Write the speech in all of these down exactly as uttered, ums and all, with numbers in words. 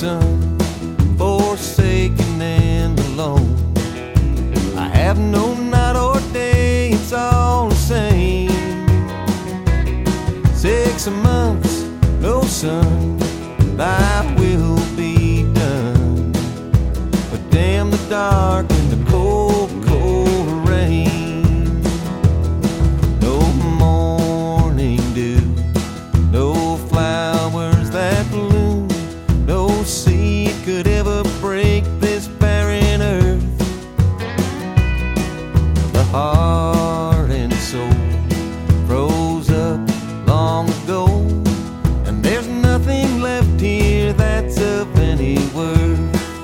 son, forsaken and alone. I have no night or day, it's all the same. Six months, no sun, thy will be done. But damn the dark and the cold, cold rain. No morning dew, no flowers that bloom, no seed could ever break this barren earth. The heart and soul froze up long ago, and there's nothing left here that's of any worth.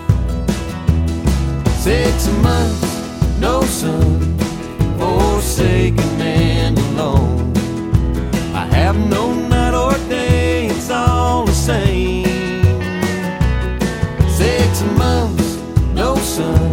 Six months, no sun, forsaken and alone. I have no night or day, it's all the same. Six months, no sun,